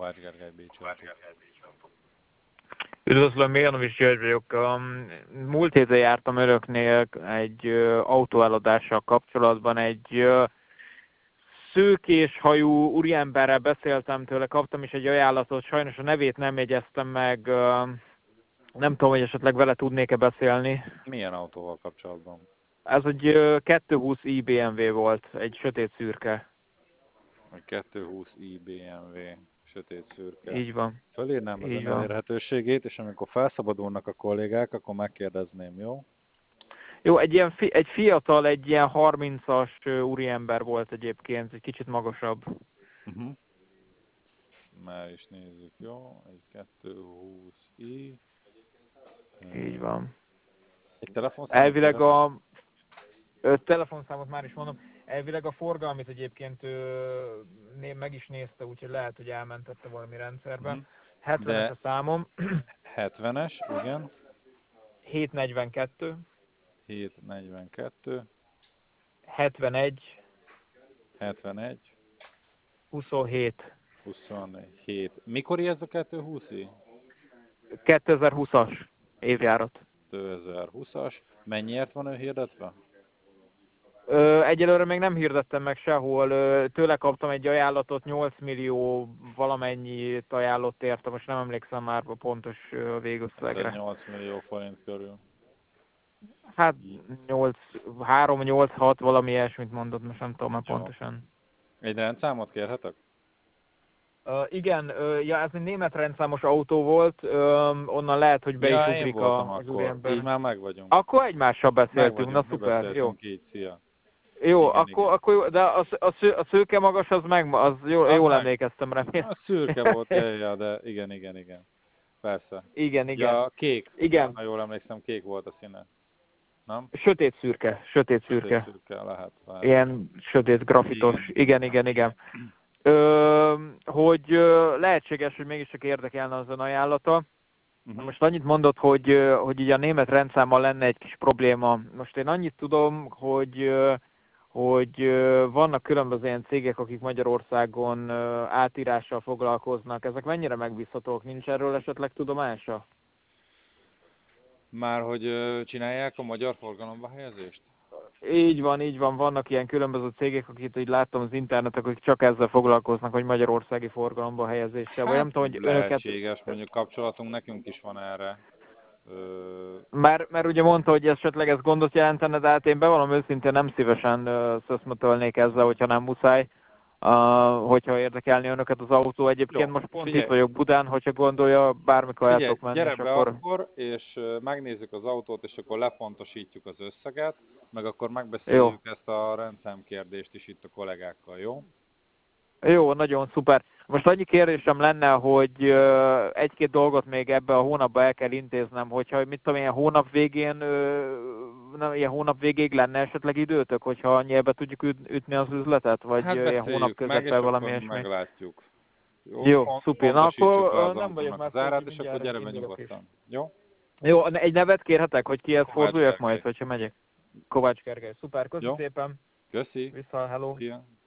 Kovács Gergely, Bécsi Autó. Üdvözlöm, Milanovics György vagyok. Múlt héten jártam önöknél egy autóeladással kapcsolatban. Egy szőkés hajú úriemberrel beszéltem tőle, kaptam is egy ajánlatot, sajnos a nevét nem jegyeztem meg, nem tudom, hogy esetleg vele tudnék-e beszélni. Milyen autóval kapcsolatban? Ez egy 220i BMW volt, egy sötét szürke. Egy 220i BMW, sötét szürke. Így van. Fölírnám az Így ön van. elérhetőségét, és amikor felszabadulnak a kollégák, akkor megkérdezném, jó? Jó, egy fiatal, egy ilyen 30-as úriember volt egyébként, egy kicsit magasabb. Már is nézzük, jó? Egy 220i. Így van. Egy telefonszámot Elvileg kérdezek? a telefonszámot már is mondom, elvileg a forgalmit egyébként meg is nézte, úgyhogy lehet, hogy elmentette valami rendszerben. 70-es a számom. 70-es, igen. 742. 742. 71. 71. 27. 27. Mikor ez a 220i? 2020-as évjárat. 2020-as. Mennyiért van ő hirdetve? Egyelőre még nem hirdettem meg sehol. Tőle kaptam egy ajánlatot, 8 millió valamennyit ajánlott érte, most nem emlékszem már a pontos végösszegre. 8 millió forint körül. Hát 3-8-6 valami ilyesmit mondott, most nem tudom már pontosan. Egy rendszámot kérhetek? Igen, ja, ez egy német rendszámos autó volt, onnan lehet, hogy be is Ja, én ugrik voltam az akkor. úriember. Így már meg vagyunk. Akkor egymással beszéltünk, na mi szuper, jó. beszéltünk így, szia. Jó, Igen, akkor jó, de a szőke magas, az jól emlékeztem rá. A szürke volt, ja, de igen. Persze. Igen. Ja, kék. Igen. Ha jól emlékszem, kék volt a színe. Nem? Sötét szürke. Sötét szürke, lehet. Ilyen sötét grafitos. Igen. Hogy lehetséges, hogy mégiscsak érdekelne az ön ajánlata. Most annyit mondott, hogy így a német rendszámmal lenne egy kis probléma. Most én annyit tudom, hogy vannak különböző ilyen cégek, akik Magyarországon átírással foglalkoznak. Ezek mennyire megbízhatók? Nincs erről esetleg tudomása? Már hogy csinálják a magyar forgalomba helyezést? Így van, vannak ilyen különböző cégek, akik így láttam az interneten, akik csak ezzel foglalkoznak, hogy magyarországi forgalomba helyezéssel. Vagy nem tudom, hogy lehetséges, mondjuk kapcsolatunk nekünk is van erre. Mert ugye mondta, hogy esetleg ez gondot jelentene, de hát én bevallom őszintén nem szívesen szöszmötölnék ezzel, hogyha nem muszáj, hogyha érdekelni önöket az autó. Egyébként most pont itt vagyok Budán, hogyha gondolja, bármikor el tudok menni. Gyere be akkor, és megnézzük az autót, és akkor lepontosítjuk az összeget, meg akkor megbeszéljük ezt a rendszámkérdést is itt a kollégákkal, jó? Jó, nagyon szuper. Most annyi kérdésem lenne, hogy egy-két dolgot még ebbe a hónapba el kell intéznem, hogyha mit tudom, ilyen hónap végéig lenne esetleg időtök, hogyha annyibe tudjuk ütni az üzletet, vagy hát ilyen hónap közepén valami ilyesmi. Meglátjuk. Jó, szuper. Na akkor nem vagyok már zárát, és akkor gyere be nyugodtan. Jó? Jó, egy nevet kérhetek, hogy kihez forduljak majd, hogyha megyek? Kovács Gergely. Szuper, köszi szépen. Köszi. Vissza, hello. Szia.